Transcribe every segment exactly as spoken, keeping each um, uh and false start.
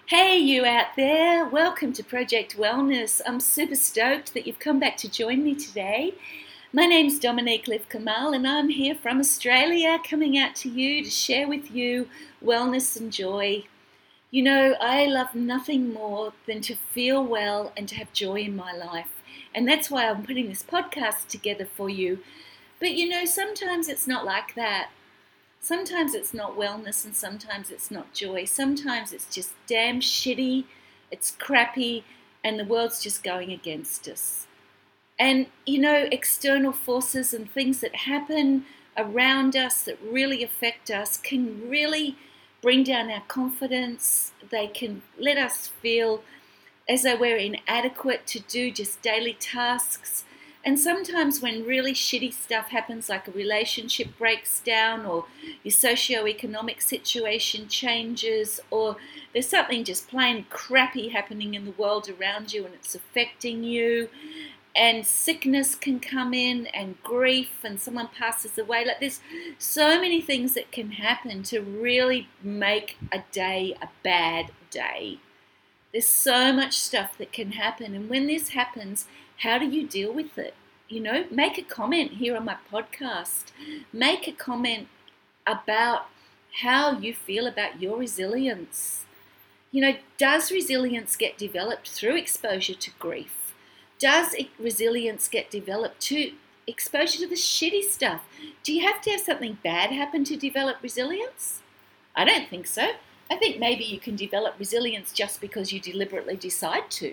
Hey, you out there, welcome to Project Wellness. I'm super stoked that you've come back to join me today. My name's Dominique Liv Kamal and I'm here from Australia coming out to you to share with you wellness and joy. You know, I love nothing more than to feel well and to have joy in my life. And that's why I'm putting this podcast together for you. But you know, sometimes it's not like that. Sometimes it's not wellness and sometimes it's not joy. Sometimes it's just damn shitty, it's crappy, and the world's just going against us. And, you know, external forces and things that happen around us that really affect us can really bring down our confidence. They can let us feel as though we're inadequate to do just daily tasks. And sometimes when really shitty stuff happens, like a relationship breaks down or your socio-economic situation changes or there's something just plain crappy happening in the world around you and it's affecting you, and sickness can come in and grief and someone passes away. Like there's so many things that can happen to really make a day a bad day. There's so much stuff that can happen, and when this happens, how do you deal with it? You know, make a comment here on my podcast. Make a comment about how you feel about your resilience. You know, does resilience get developed through exposure to grief? Does resilience get developed to exposure to the shitty stuff? Do you have to have something bad happen to develop resilience? I don't think so. I think maybe you can develop resilience just because you deliberately decide to.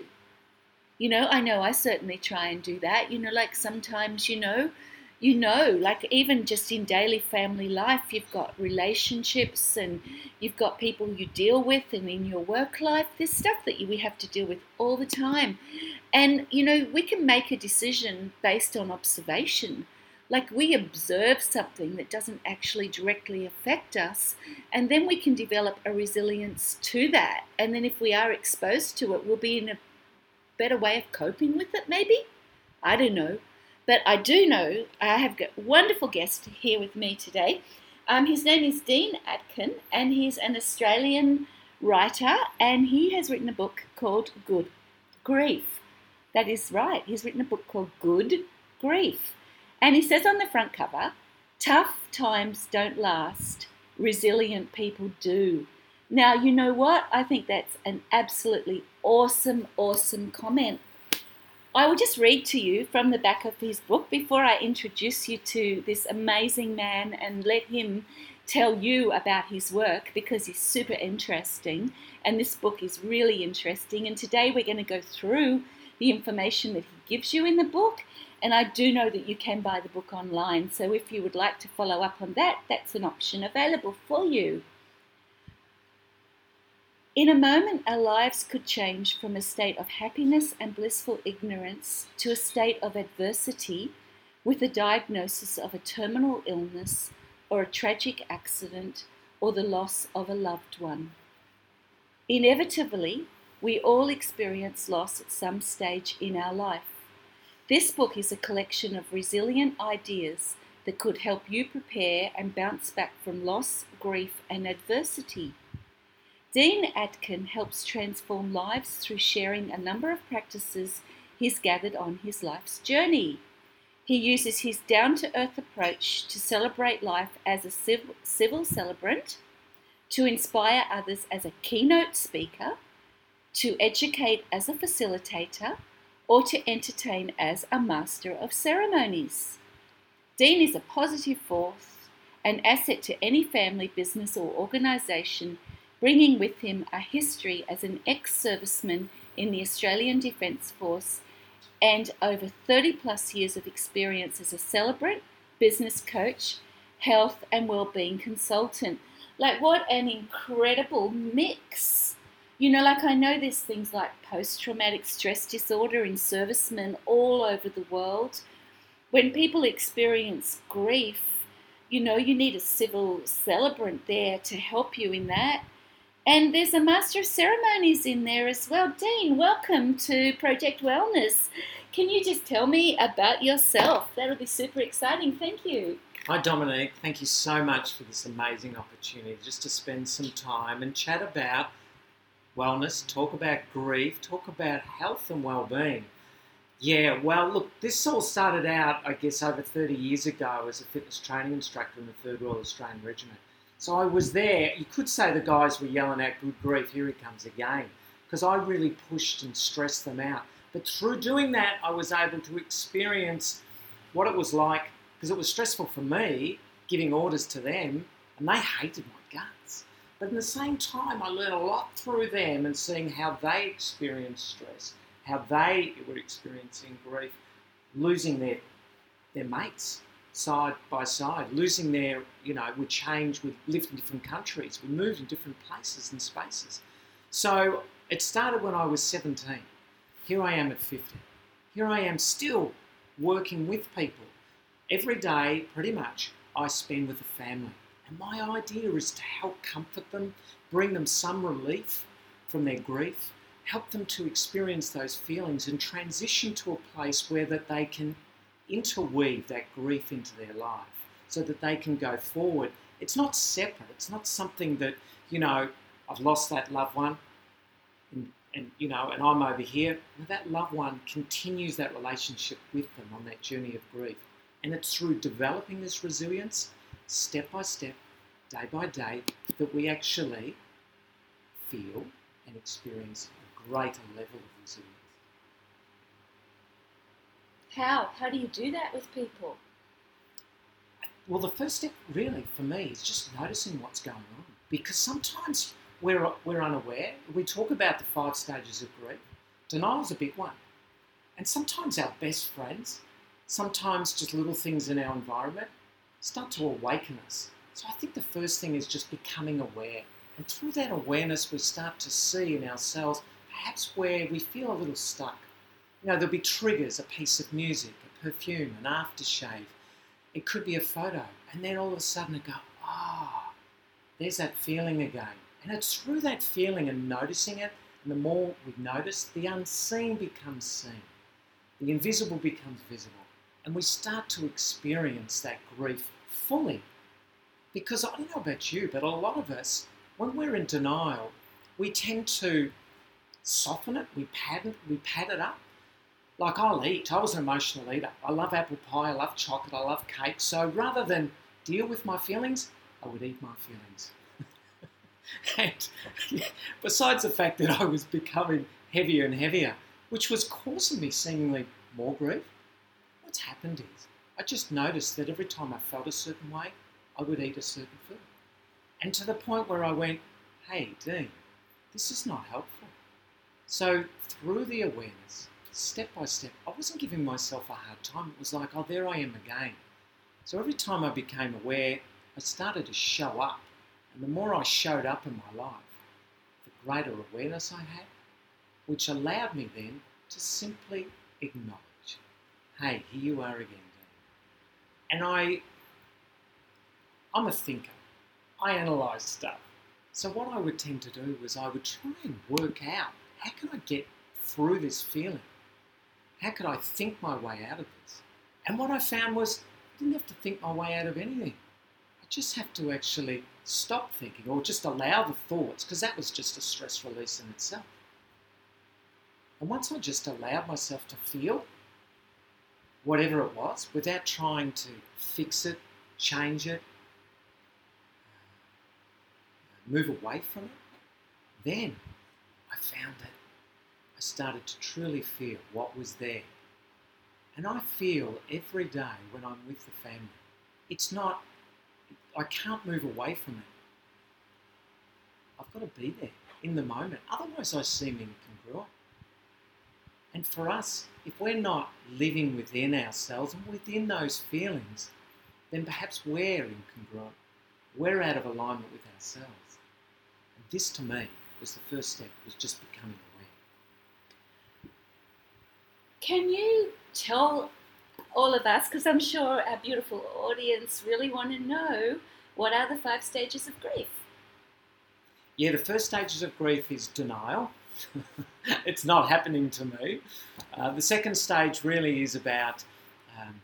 You know, I know I certainly try and do that. You know, like sometimes, you know, you know, like even just in daily family life, you've got relationships and you've got people you deal with, and in your work life, there's stuff that we have to deal with all the time. And, you know, we can make a decision based on observation. Like we observe something that doesn't actually directly affect us, and then we can develop a resilience to that. And then if we are exposed to it, we'll be in a better way of coping with it, maybe? I don't know. But I do know I have got a wonderful guest here with me today. Um, his name is Dean Atkin, and he's an Australian writer, and he has written a book called Good Grief. That is right. He's written a book called Good Grief. And he says on the front cover, tough times don't last, resilient people do. Now, you know what? I think that's an absolutely awesome, awesome comment. I will just read to you from the back of his book before I introduce you to this amazing man and let him tell you about his work, because he's super interesting and this book is really interesting. And today we're going to go through the information that he gives you in the book. And I do know that you can buy the book online. So if you would like to follow up on that, that's an option available for you. In a moment, our lives could change from a state of happiness and blissful ignorance to a state of adversity with the diagnosis of a terminal illness or a tragic accident or the loss of a loved one. Inevitably, we all experience loss at some stage in our life. This book is a collection of resilient ideas that could help you prepare and bounce back from loss, grief, and adversity. Dean Atkin helps transform lives through sharing a number of practices he's gathered on his life's journey. He uses his down-to-earth approach to celebrate life as a civil, civil celebrant, to inspire others as a keynote speaker, to educate as a facilitator, or to entertain as a master of ceremonies. Dean is a positive force, an asset to any family, business or organisation, bringing with him a history as an ex-serviceman in the Australian Defence Force and over thirty plus years of experience as a celebrant, business coach, health and wellbeing consultant. Like, what an incredible mix. You know, like I know there's things like post-traumatic stress disorder in servicemen all over the world. When people experience grief, you know, you need a civil celebrant there to help you in that. And there's a Master of Ceremonies in there as well. Dean, welcome to Project Wellness. Can you just tell me about yourself? That'll be super exciting. Thank you. Hi Dominique, thank you so much for this amazing opportunity just to spend some time and chat about wellness, talk about grief, talk about health and well-being. Yeah, well, look, this all started out, I guess, over thirty years ago as a fitness training instructor in the third Royal Australian Regiment. So I was there. You could say the guys were yelling out, "Good grief, here he comes again," because I really pushed and stressed them out. But through doing that, I was able to experience what it was like, because it was stressful for me giving orders to them, and they hated my guts. But at the same time, I learned a lot through them and seeing how they experienced stress, how they were experiencing grief, losing their their mates side by side, losing their, you know, we changed, we lived in different countries, we moved in different places and spaces. So it started when I was seventeen. Here I am at fifty. Here I am still working with people. Every day, pretty much, I spend with a family. And my idea is to help comfort them, bring them some relief from their grief, help them to experience those feelings and transition to a place where that they can interweave that grief into their life so that they can go forward. It's not separate. It's not something that, you know, I've lost that loved one and, and you know, and I'm over here. No, that loved one continues that relationship with them on that journey of grief. And it's through developing this resilience, step by step, day by day, that we actually feel and experience a greater level of resilience. How? How do you do that with people? Well, the first step really for me is just noticing what's going on, because sometimes we're, we're unaware. We talk about the five stages of grief. Denial's a big one. And sometimes our best friends, sometimes just little things in our environment start to awaken us. So I think the first thing is just becoming aware. And through that awareness, we start to see in ourselves perhaps where we feel a little stuck. You know, there'll be triggers, a piece of music, a perfume, an aftershave. It could be a photo. And then all of a sudden I go, ah, oh, there's that feeling again. And it's through that feeling and noticing it, and the more we notice, the unseen becomes seen. The invisible becomes visible. And we start to experience that grief fully. Because I don't know about you, but a lot of us, when we're in denial, we tend to soften it, we pad it, we pad it up. Like I'll eat, I was an emotional eater. I love apple pie, I love chocolate, I love cake. So rather than deal with my feelings, I would eat my feelings. And besides the fact that I was becoming heavier and heavier, which was causing me seemingly more grief, what's happened is I just noticed that every time I felt a certain way, I would eat a certain food. And to the point where I went, hey, Dean, this is not helpful. So through the awareness, step by step, I wasn't giving myself a hard time. It was like, oh, there I am again. So every time I became aware, I started to show up. And the more I showed up in my life, the greater awareness I had, which allowed me then to simply acknowledge, hey, here you are again, Dean. And I, I'm a thinker. I analyse stuff. So what I would tend to do was I would try and work out, how can I get through this feeling? How could I think my way out of this? And what I found was I didn't have to think my way out of anything. I just have to actually stop thinking or just allow the thoughts, because that was just a stress release in itself. And once I just allowed myself to feel whatever it was without trying to fix it, change it, move away from it, then I found that I started to truly feel what was there. And I feel every day when I'm with the family, it's not, I can't move away from it. I've got to be there in the moment. Otherwise I seem incongruent. And for us, if we're not living within ourselves and within those feelings, then perhaps we're incongruent. We're out of alignment with ourselves. And this to me was the first step, was just becoming aware. Can you tell all of us, because I'm sure our beautiful audience really want to know, what are the five stages of grief? Yeah, the first stages of grief is denial. It's not happening to me. Uh, the second stage really is about um,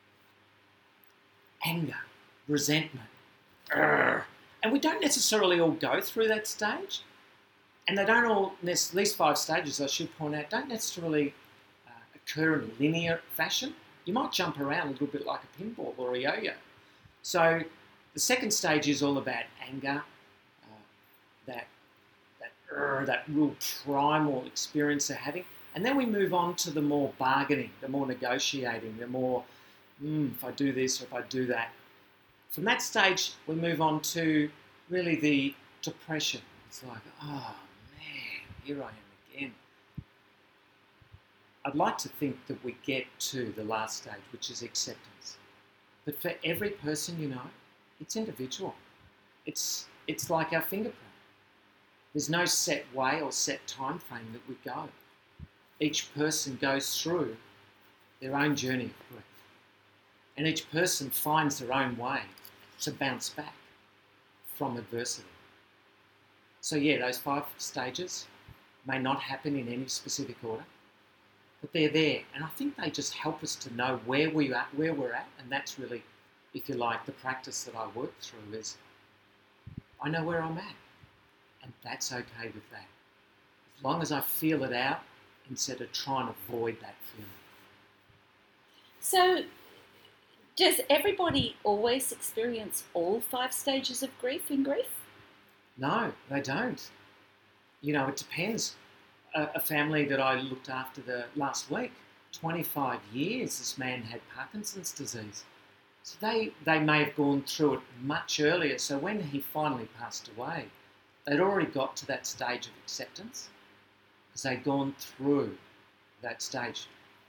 anger, resentment. Urgh. And we don't necessarily all go through that stage. And they don't all, these five stages, I should point out, don't necessarily uh, occur in a linear fashion. You might jump around a little bit like a pinball or a yo-yo. So the second stage is all about anger, uh, that, that, uh, that real primal experience they're having. And then we move on to the more bargaining, the more negotiating, the more, mm, if I do this or if I do that. From that stage, we move on to really the depression. It's like, oh, here I am again. I'd like to think that we get to the last stage, which is acceptance. But for every person, you know, it's individual. It's it's like our fingerprint. There's no set way or set time frame that we go. Each person goes through their own journey of grief. And each person finds their own way to bounce back from adversity. So yeah, those five stages may not happen in any specific order, but they're there. And I think they just help us to know where, we are, where we're at. And that's really, if you like, the practice that I work through is I know where I'm at. And that's okay with that. As long as I feel it out instead of trying to avoid that feeling. So does everybody always experience all five stages of grief in grief? No, they don't. You know, it depends. A, a family that I looked after the last week, twenty-five years, this man had Parkinson's disease. So they, they may have gone through it much earlier. So when he finally passed away, they'd already got to that stage of acceptance because they'd gone through that stage.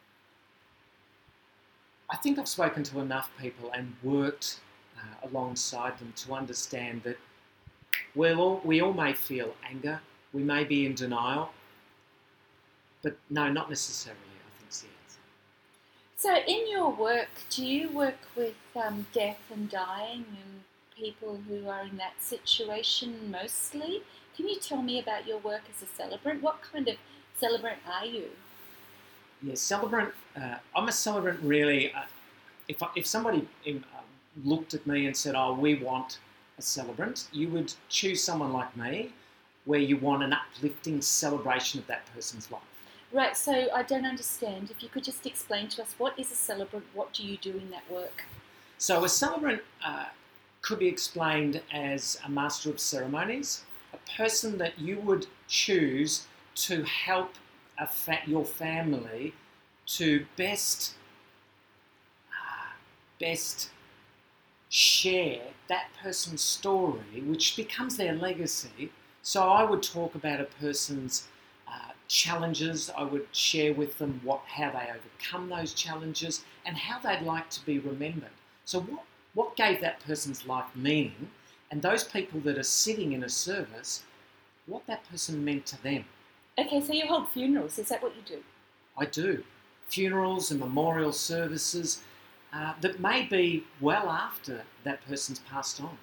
I think I've spoken to enough people and worked uh, alongside them to understand that we'll all, we all may feel anger. We may be in denial, but no, not necessarily, I think is the answer. So in your work, do you work with um, death and dying and people who are in that situation mostly? Can you tell me about your work as a celebrant? What kind of celebrant are you? Yeah, celebrant, uh, I'm a celebrant really. Uh, if, I, if somebody um, looked at me and said, oh, we want a celebrant, you would choose someone like me where you want an uplifting celebration of that person's life. Right, so I don't understand. If you could just explain to us, what is a celebrant? What do you do in that work? So a celebrant uh, could be explained as a master of ceremonies, a person that you would choose to help a fa- your family to best, uh, best share that person's story, which becomes their legacy. So I would talk about a person's uh, challenges. I would share with them what, how they overcome those challenges and how they'd like to be remembered. So what, what gave that person's life meaning, and those people that are sitting in a service, what that person meant to them. Okay, so you hold funerals. Is that what you do? I do. Funerals and memorial services uh, that may be well after that person's passed on.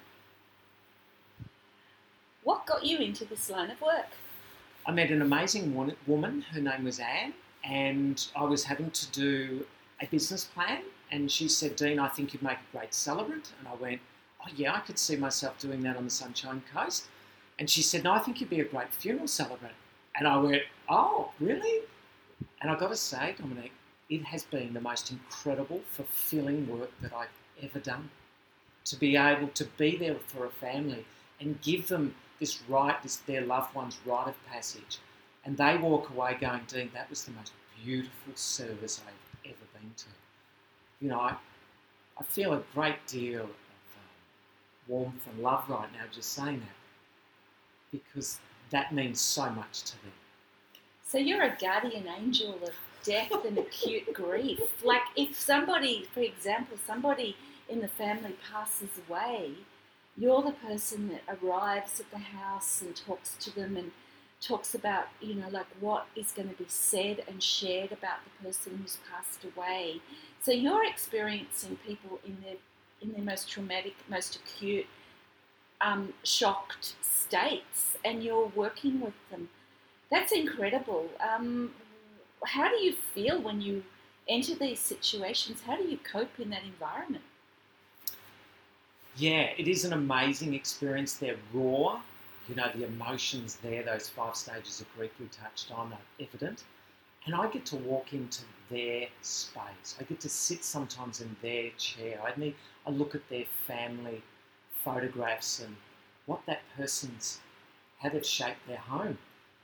What got you into this line of work? I met an amazing woman, her name was Anne, and I was having to do a business plan, and she said, Dean, I think you'd make a great celebrant. And I went, oh yeah, I could see myself doing that on the Sunshine Coast. And she said, no, I think you'd be a great funeral celebrant. And I went, oh, really? And I've got to say, Dominique, it has been the most incredible, fulfilling work that I've ever done. To be able to be there for a family and give them this right, this their loved one's rite of passage. And they walk away going, Dean, that was the most beautiful service I've ever been to. You know, I, I feel a great deal of um, warmth and love right now just saying that, because that means so much to them. So you're a guardian angel of death and acute grief. Like if somebody, for example, somebody in the family passes away, you're the person that arrives at the house and talks to them and talks about, you know, like what is going to be said and shared about the person who's passed away. So you're experiencing people in their in their most traumatic, most acute, um, shocked states, and you're working with them. That's incredible. Um, how do you feel when you enter these situations? How do you cope in that environment? Yeah, it is an amazing experience. They're raw. you know, the emotions there, those five stages of grief we touched on, are evident. And I get to walk into their space. I get to sit sometimes in their chair. I mean, I look at their family photographs and what that person's, how they've shaped their home.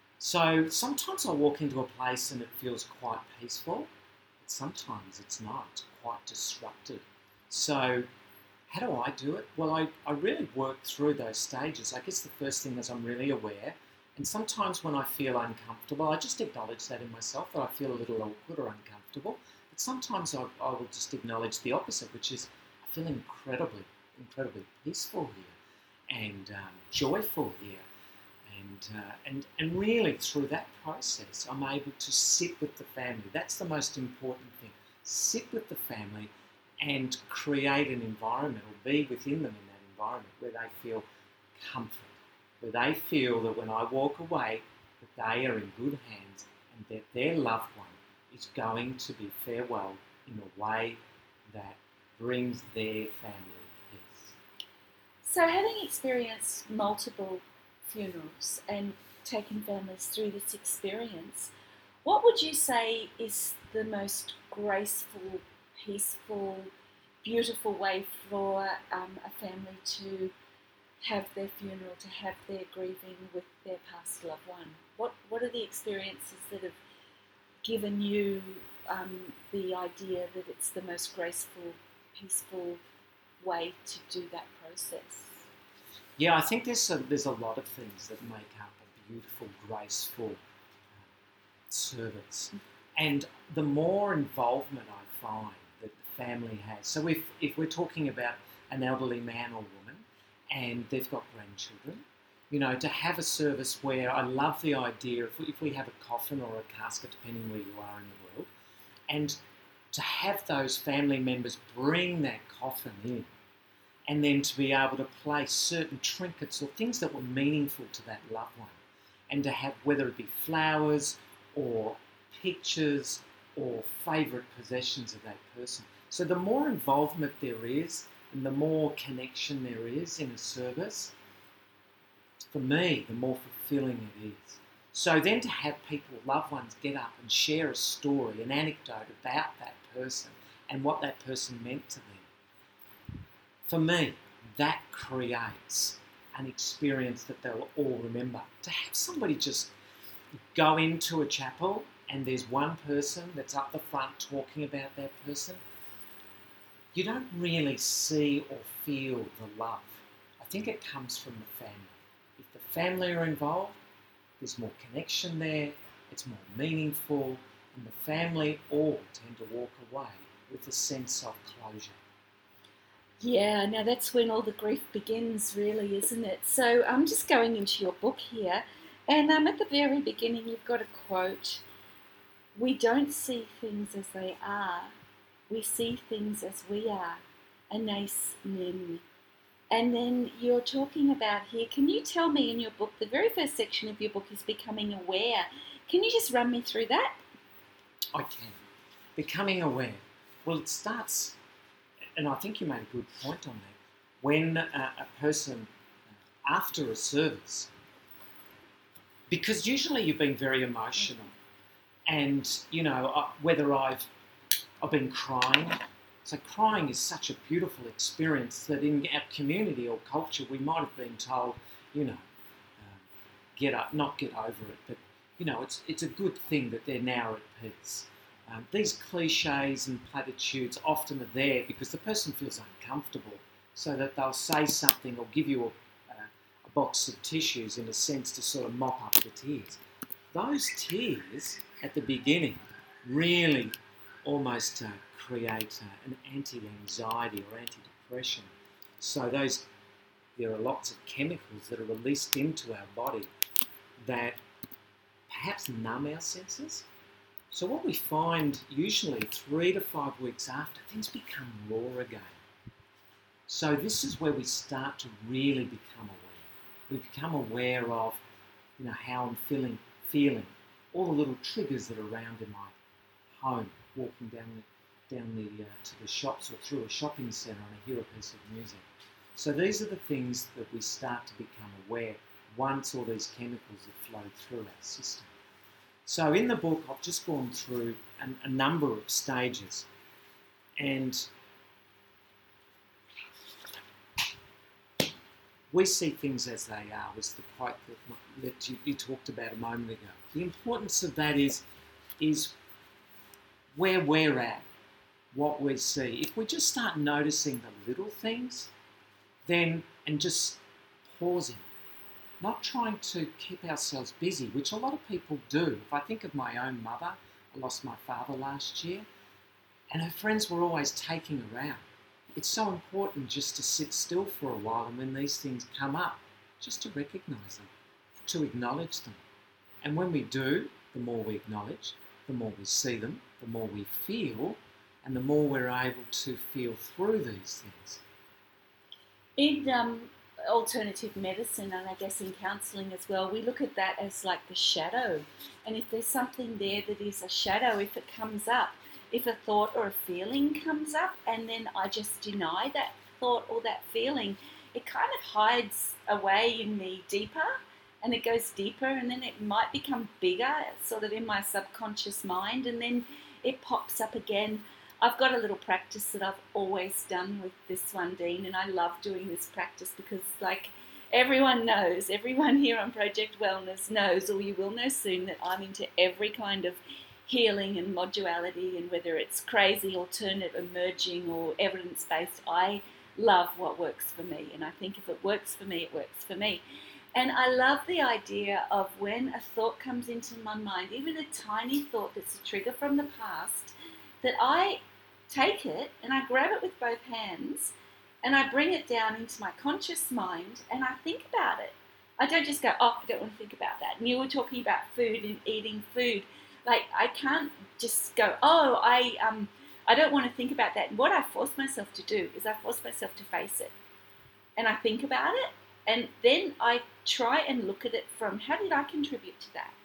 So sometimes I walk into a place and it feels quite peaceful, but sometimes it's not. It's quite disrupted. So how do I do it? Well, I, I really work through those stages. I guess the first thing is I'm really aware. And sometimes when I feel uncomfortable, I just acknowledge that in myself, that I feel a little awkward or uncomfortable. But sometimes I, I will just acknowledge the opposite, which is I feel incredibly, incredibly peaceful here and um, joyful here. And, uh, and, and really through that process, I'm able to sit with the family. That's the most important thing. Sit with the family and create an environment or be within them in that environment where they feel comfort, where they feel that when I walk away, that they are in good hands and that their loved one is going to be farewell in a way that brings their family peace. So, having experienced multiple funerals and taken families through this experience, what would you say is the most graceful, peaceful, beautiful way for um, a family to have their funeral, to have their grieving with their past loved one? What What are the experiences that have given you um, the idea that it's the most graceful, peaceful way to do that process? Yeah, I think there's a, there's a lot of things that make up a beautiful, graceful uh, service. And the more involvement I find that the family has, so if, if we're talking about an elderly man or woman and they've got grandchildren, you know, to have a service where I love the idea, if we, if we have a coffin or a casket, depending where you are in the world, and to have those family members bring that coffin in, and then to be able to place certain trinkets or things that were meaningful to that loved one, and to have, whether it be flowers or pictures or favourite possessions of that person. So the more involvement there is and the more connection there is in a service, for me, the more fulfilling it is. So then to have people, loved ones, get up and share a story, an anecdote about that person and what that person meant to them, for me, that creates an experience that they'll all remember. To have somebody just go into a chapel and there's one person that's up the front talking about that person, you don't really see or feel the love. I think it comes from the family. If the family are involved, there's more connection there, it's more meaningful, and the family all tend to walk away with a sense of closure. Yeah, now that's when all the grief begins, really, isn't it? So I'm just going into your book here, and um, at the very beginning you've got a quote, "We don't see things as they are, we see things as we are, Anais Nin." And then you're talking about here, can you tell me in your book, the very first section of your book is becoming aware. Can you just run me through that? I can. Becoming aware. Well, it starts, and I think you made a good point on that, when a, a person, after a service, because usually you've been very emotional, and, you know, uh, whether I've, I've been crying, so crying is such a beautiful experience that in our community or culture we might have been told, you know, uh, get up, not get over it, but, you know, it's it's a good thing that they're now at peace. Um, these cliches and platitudes often are there because the person feels uncomfortable, so that they'll say something or give you a, uh, a box of tissues, in a sense, to sort of mop up the tears. Those tears at the beginning really almost uh, create uh, an anti-anxiety or anti-depression. So those, there are lots of chemicals that are released into our body that perhaps numb our senses. So what we find usually three to five weeks after, things become raw again. So this is where we start to really become aware. We become aware of, you know, how I'm feeling, feeling, all the little triggers that are around in my home, walking down the, down the uh, to the shops or through a shopping centre and I hear a piece of music. So these are the things that we start to become aware. once all these chemicals have flowed through our system. So in the book, I've just gone through an, a number of stages, and we see things as they are, was the quote that, that you, you talked about a moment ago. The importance of that is, is where we're at, what we see. If we just start noticing the little things, then, and just pausing, not trying to keep ourselves busy, which a lot of people do. If I think of my own mother, I lost my father last year, and her friends were always taking her out. It's so important just to sit still for a while, and when these things come up, just to recognise them, to acknowledge them. And when we do, the more we acknowledge, the more we see them, the more we feel, and the more we're able to feel through these things. In um, alternative medicine, and I guess in counselling as well, we look at that as like the shadow. And if there's something there that is a shadow, if it comes up, if a thought or a feeling comes up and then I just deny that thought or that feeling, it kind of hides away in me deeper, and it goes deeper, and then it might become bigger sort of in my subconscious mind, and then it pops up again. I've got a little practice that I've always done with this one, Dean, and I love doing this practice because, like, everyone knows, everyone here on Project Wellness knows, or you will know soon, that I'm into every kind of healing and modulity, and whether it's crazy, alternate, emerging, or evidence-based, I love what works for me. And I think if it works for me, it works for me. And I love the idea of when a thought comes into my mind, even a tiny thought that's a trigger from the past, that I take it and I grab it with both hands and I bring it down into my conscious mind and I think about it. I don't just go, oh, I don't want to think about that. And you were talking about food and eating food. Like, I can't just go, oh, I um, I don't want to think about that. And what I force myself to do is I force myself to face it. And I think about it, and then I try and look at it from, how did I contribute to that?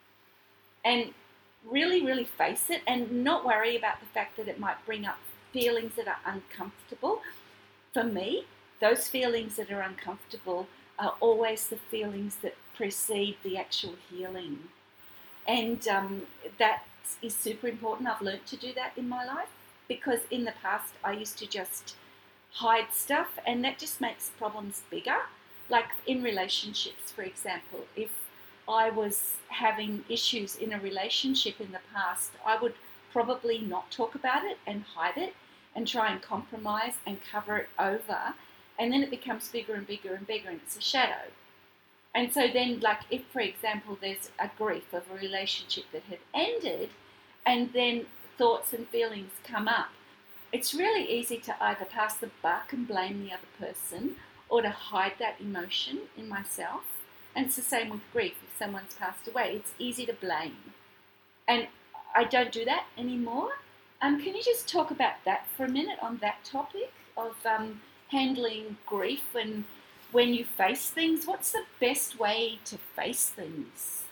And really, really face it and not worry about the fact that it might bring up feelings that are uncomfortable. For me, those feelings that are uncomfortable are always the feelings that precede the actual healing. And um, that is super important. I've learned to do that in my life because in the past I used to just hide stuff, and that just makes problems bigger. Like in relationships, for example, if I was having issues in a relationship in the past, I would probably not talk about it and hide it and try and compromise and cover it over, and then it becomes bigger and bigger and bigger, and it's a shadow. And so then, like, if, for example, there's a grief of a relationship that had ended, and then thoughts and feelings come up, it's really easy to either pass the buck and blame the other person, or to hide that emotion in myself. And it's the same with grief. If someone's passed away, it's easy to blame. And I don't do that anymore. Um, can you just talk about that for a minute, on that topic of um, handling grief and when you face things? What's the best way to face things?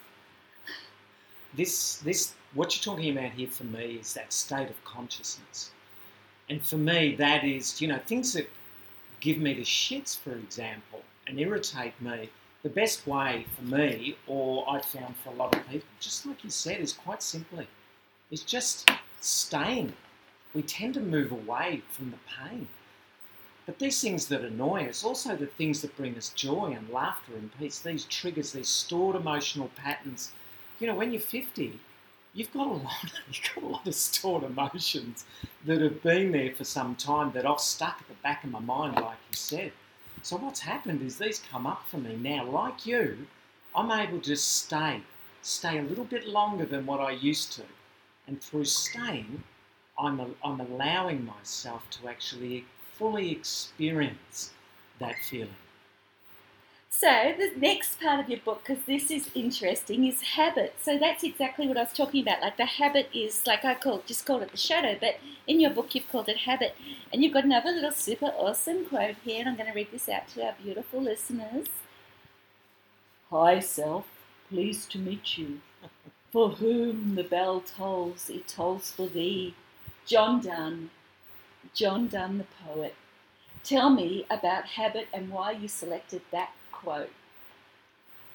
This, this, what you're talking about here for me is that state of consciousness. And for me, that is, you know, things that give me the shits, for example, and irritate me. The best way for me, or I've found for a lot of people, just like you said, is quite simply, is just staying. We tend to move away from the pain. But these things that annoy us, also the things that bring us joy and laughter and peace, these triggers, these stored emotional patterns. You know, when you're fifty, you've got a lot, you've got a lot of stored emotions that have been there for some time that I've stuck at the back of my mind, like you said. So what's happened is these come up for me now. Like you, I'm able to stay, stay a little bit longer than what I used to. And through staying, I'm, I'm allowing myself to actually fully experience that feeling. So the next part of your book, because this is interesting, is habit. So that's exactly what I was talking about. Like the habit is, like I call, just called it the shadow, but in your book you've called it habit. And you've got another little super awesome quote here, and I'm going to read this out to our beautiful listeners. Hi self, pleased to meet you. For whom the bell tolls, it tolls for thee. John Donne, John Donne the poet. Tell me about habit and why you selected that quote.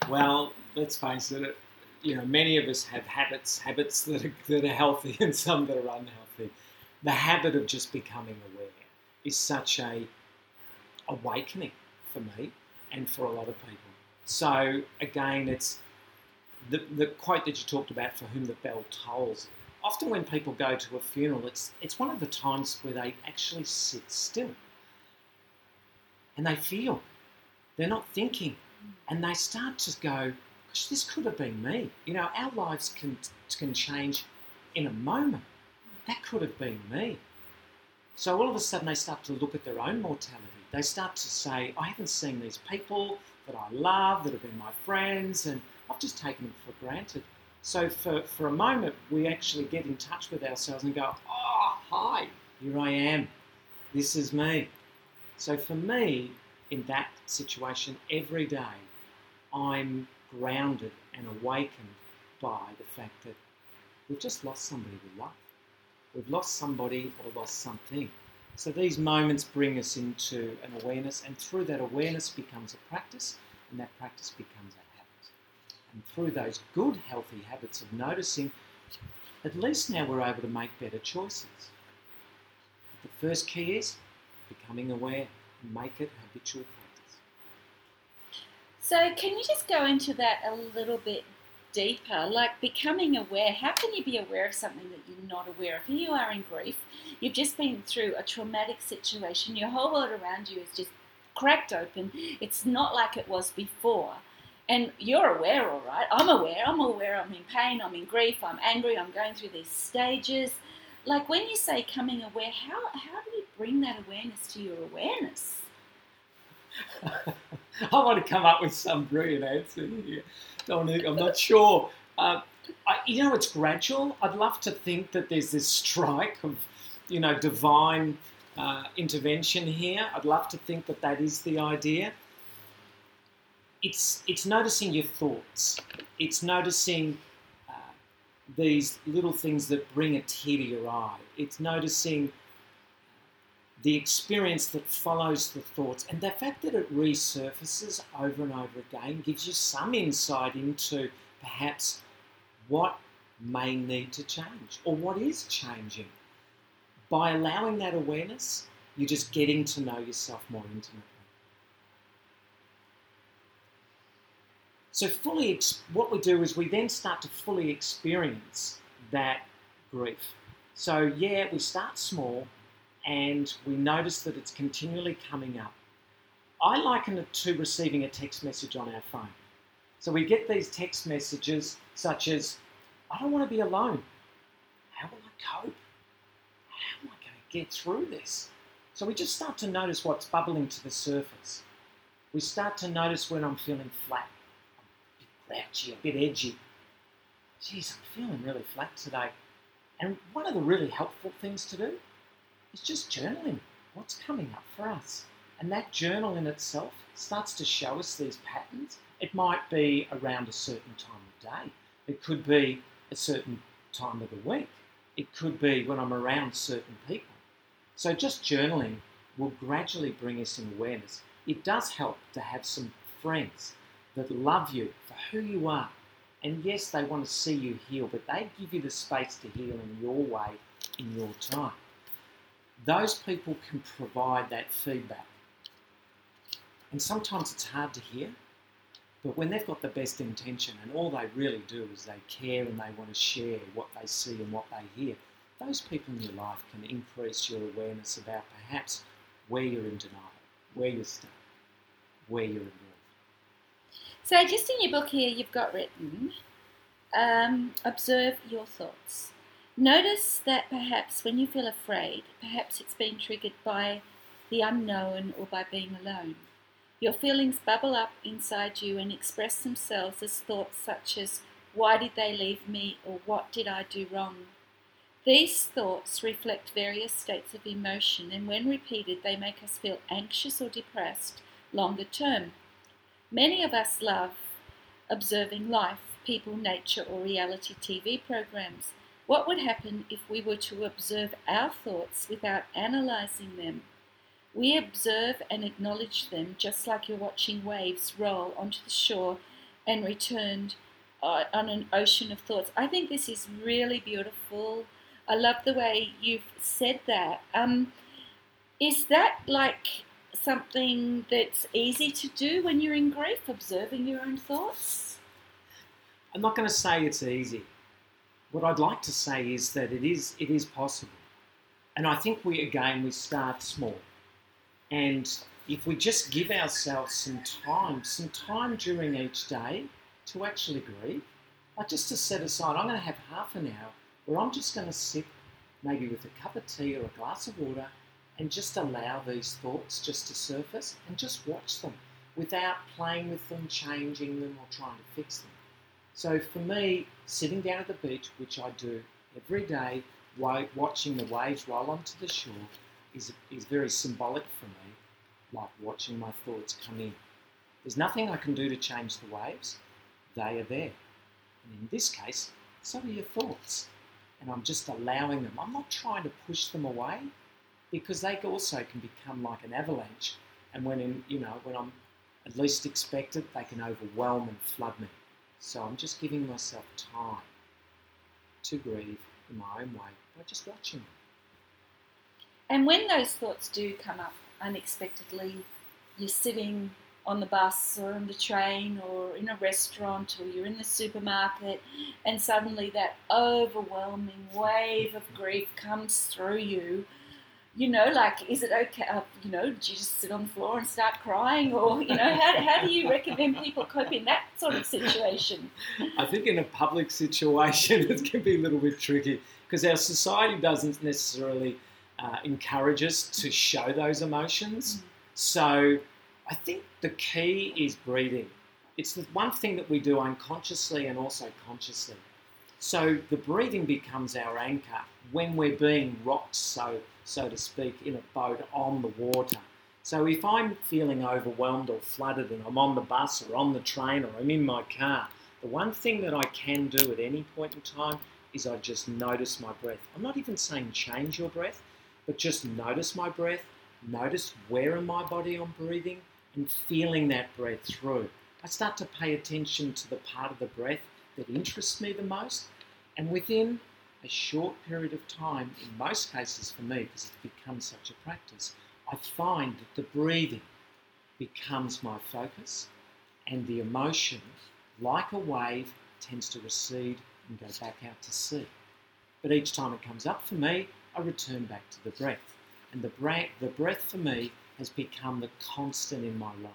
Well, let's face it, you know, many of us have habits, habits that are, that are healthy and some that are unhealthy. The habit of just becoming aware is such a awakening for me and for a lot of people. So again, it's the, the quote that you talked about, for whom the bell tolls. Often when people go to a funeral, it's it's one of the times where they actually sit still and they feel. They're not thinking, and they start to go, gosh, this could have been me. You know, our lives can can change in a moment. That could have been me. So all of a sudden they start to look at their own mortality. They start to say, I haven't seen these people that I love, that have been my friends, and I've just taken them for granted. So for, for a moment, we actually get in touch with ourselves and go, oh, hi, here I am. This is me. So for me, in that situation, every day, I'm grounded and awakened by the fact that we've just lost somebody we love. We've lost somebody or lost something. So these moments bring us into an awareness, and through that awareness becomes a practice, and that practice becomes a habit. And through those good, healthy habits of noticing, at least now we're able to make better choices. But the first key is becoming aware and make it habitual practice. So can you just go into that a little bit deeper? Like becoming aware, how can you be aware of something that you're not aware of? Here you are in grief, you've just been through a traumatic situation, your whole world around you is just cracked open, it's not like it was before. And you're aware, all right, I'm aware, I'm aware I'm in pain, I'm in grief, I'm angry, I'm going through these stages. Like when you say coming aware, how, how do you bring that awareness to your awareness? I want to come up with some brilliant answer here, Dominic. I'm not sure. Uh, I, you know, it's gradual. I'd love to think that there's this strike of, you know, divine uh, intervention here. I'd love to think that that is the idea. It's it's noticing your thoughts. It's noticing uh, these little things that bring a tear to your eye. It's noticing the experience that follows the thoughts, and the fact that it resurfaces over and over again gives you some insight into perhaps what may need to change or what is changing. By allowing that awareness, you're just getting to know yourself more intimately. So fully, ex- what we do is we then start to fully experience that grief. So yeah, we start small, and we notice that it's continually coming up. I liken it to receiving a text message on our phone. So we get these text messages such as, I don't want to be alone. How will I cope? How am I going to get through this? So we just start to notice what's bubbling to the surface. We start to notice when I'm feeling flat, a bit grouchy, a bit edgy. Geez, I'm feeling really flat today. And one of the really helpful things to do is just journaling what's coming up for us. And that journal in itself starts to show us these patterns. It might be around a certain time of day. It could be a certain time of the week. It could be when I'm around certain people. So just journaling will gradually bring us in awareness. It does help to have some friends that love you for who you are. And yes, they want to see you heal, but they give you the space to heal in your way, in your time. Those people can provide that feedback. And sometimes it's hard to hear, but when they've got the best intention and all they really do is they care and they want to share what they see and what they hear, those people in your life can increase your awareness about perhaps where you're in denial, where you're stuck, where you're in grief. So just in your book here, you've got written, um, observe your thoughts. Notice that perhaps when you feel afraid, perhaps it's been triggered by the unknown or by being alone. Your feelings bubble up inside you and express themselves as thoughts such as, why did they leave me, or what did I do wrong? These thoughts reflect various states of emotion, and when repeated, they make us feel anxious or depressed longer term. Many of us love observing life, people, nature, or reality T V programs. What would happen if we were to observe our thoughts without analysing them? We observe and acknowledge them just like you're watching waves roll onto the shore and returned uh, on an ocean of thoughts. I think this is really beautiful. I love the way you've said that. Um, is that like something that's easy to do when you're in grief, observing your own thoughts? I'm not going to say it's easy. What I'd like to say is that it is it is possible. And I think we, again, we start small. And if we just give ourselves some time, some time during each day to actually grieve, like just to set aside, I'm going to have half an hour where I'm just going to sit maybe with a cup of tea or a glass of water and just allow these thoughts just to surface and just watch them without playing with them, changing them or trying to fix them. So for me, sitting down at the beach, which I do every day, watching the waves roll onto the shore is, is very symbolic for me, like watching my thoughts come in. There's nothing I can do to change the waves. They are there. And in this case, so are your thoughts. And I'm just allowing them. I'm not trying to push them away because they also can become like an avalanche. And when, in, you know, when I'm at least expected, they can overwhelm and flood me. So I'm just giving myself time to grieve in my own way by just watching them. And when those thoughts do come up unexpectedly, you're sitting on the bus or on the train or in a restaurant or you're in the supermarket and suddenly that overwhelming wave of grief comes through you, you know, like, is it okay, uh, you know, do you just sit on the floor and start crying? Or, you know, how, how do you recommend people cope in that sort of situation? I think in a public situation it can be a little bit tricky because our society doesn't necessarily uh, encourage us to show those emotions. Mm. So I think the key is breathing. It's the one thing that we do unconsciously and also consciously. So the breathing becomes our anchor when we're being rocked, so so to speak, in a boat on the water. So if I'm feeling overwhelmed or flooded and I'm on the bus or on the train or I'm in my car, the one thing that I can do at any point in time is I just notice my breath. I'm not even saying change your breath, but just notice my breath, notice where in my body I'm breathing and feeling that breath through. I start to pay attention to the part of the breath that interests me the most, and within a short period of time, in most cases for me, because it's become such a practice, I find that the breathing becomes my focus and the emotion, like a wave, tends to recede and go back out to sea. But each time it comes up for me, I return back to the breath. And the breath, the breath for me has become the constant in my life.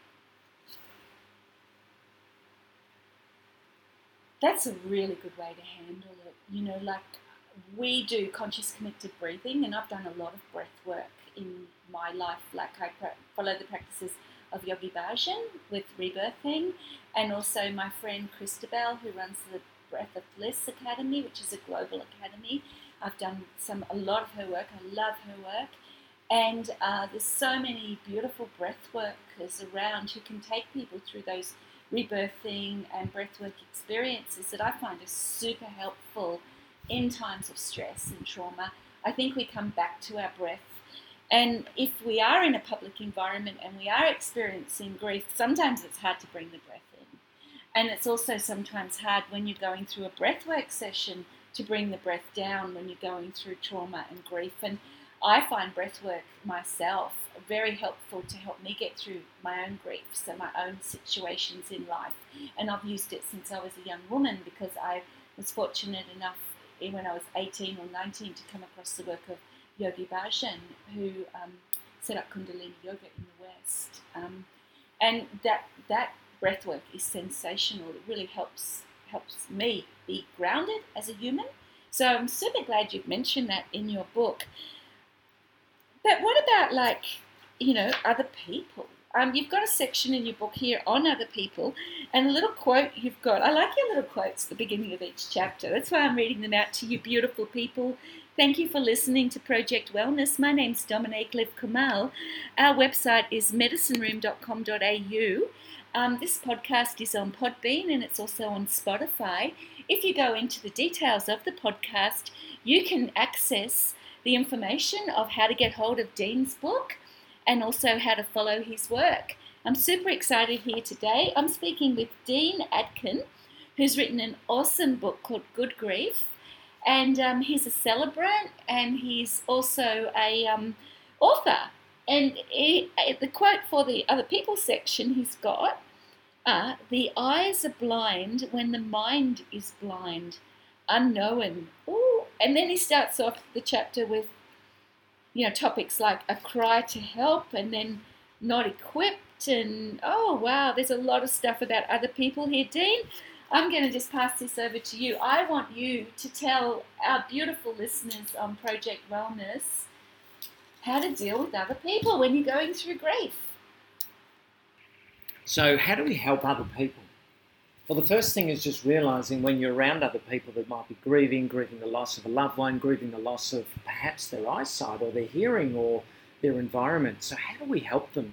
That's a really good way to handle it. You know, like we do conscious connected breathing, and I've done a lot of breath work in my life. Like I pra- follow the practices of Yogi Bhajan with rebirthing, and also my friend Christabel, who runs the Breath of Bliss Academy, which is a global academy. I've done some a lot of her work. I love her work. And uh, there's so many beautiful breath workers around who can take people through those rebirthing and breathwork experiences that I find are super helpful in times of stress and trauma. I think we come back to our breath. And if we are in a public environment and we are experiencing grief, sometimes it's hard to bring the breath in. And it's also sometimes hard when you're going through a breathwork session to bring the breath down when you're going through trauma and grief. And I find breathwork myself very helpful to help me get through my own griefs and my own situations in life. And I've used it since I was a young woman because I was fortunate enough when I was eighteen or nineteen to come across the work of Yogi Bhajan, who um, set up Kundalini Yoga in the West. Um, and that that breathwork is sensational. It really helps helps me be grounded as a human. So I'm super glad you've mentioned that in your book. But what about, like, you know, other people? Um, you've got a section in your book here on other people, and a little quote you've got. I like your little quotes at the beginning of each chapter. That's why I'm reading them out to you, beautiful people. Thank you for listening to Project Wellness. My name's Dominique Liv Kamal. Our website is medicine room dot com dot a u. Um, this podcast is on Podbean and it's also on Spotify. If you go into the details of the podcast, you can access the information of how to get hold of Dean's book and also how to follow his work. I'm super excited here today. I'm speaking with Dean Adkin, who's written an awesome book called Good Grief. And um, he's a celebrant, and he's also a um, author. And he, the quote for the other people section he's got are, "The eyes are blind when the mind is blind, unknown." Ooh. And then he starts off the chapter with, you know, topics like a cry to help, and then not equipped, and oh wow, there's a lot of stuff about other people here. Dean, I'm going to just pass this over to you. I want you to tell our beautiful listeners on Project Wellness how to deal with other people when you're going through grief. So how do we help other people? Well, the first thing is just realising when you're around other people that might be grieving, grieving the loss of a loved one, grieving the loss of perhaps their eyesight or their hearing or their environment. So how do we help them?